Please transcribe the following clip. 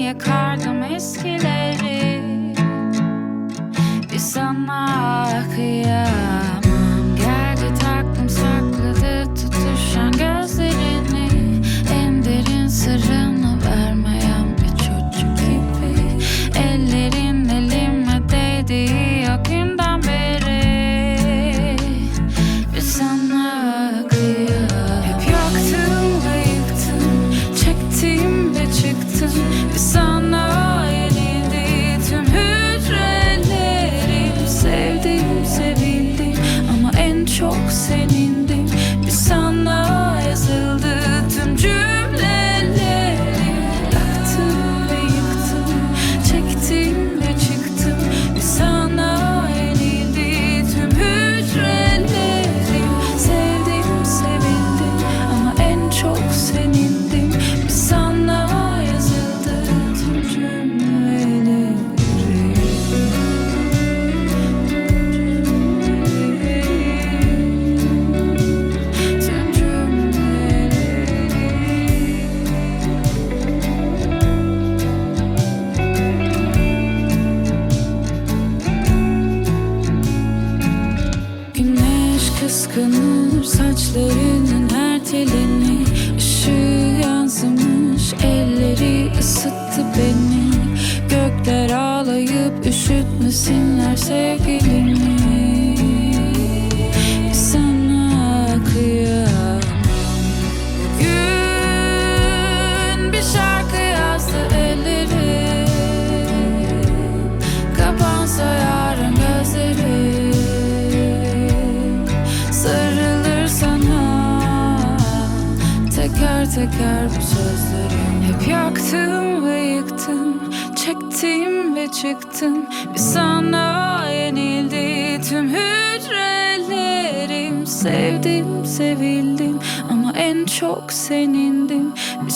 yakardım eskileri. Bir sana kıyamam. Gel git aklım sakladı tutuşan gözlerini. En derin sırrını vermeyen bir çocuk gibi. Ellerin elime değdiği o günden beri. Bir sana kıyamam. Hep yaktım ve yıktım, çektim ve çıktım. Bir sana yenildi tüm hücrelerim. Sevdim, sevildim ama en çok senindim. Bir sana yazıldı tüm cümlelerim. Yaktım ve yıktım, çektim ve çıktım. Bir sana yenildi tüm hücrelerim. Sevdim, sevildim ama en çok senindim. Bir sana yazıldı tüm cümlelerim. Tüm Güneş kıskanır saçlarının her telini. Işığı yansımış elleri ısıttı beni. Gökler ağlayıp üşütmesinler sevgilimi. Bir sana kıyamam. Gün bir şarkı yazdı elleri. Kapansa yarın gözleri. Sarılır sana teker teker bu sözlerim. Hep yaktım ve yıktım, çektim ve çıktım. Bir sana yenildi tüm hücrelerim. Sevdim, sevildim ama en çok senindim.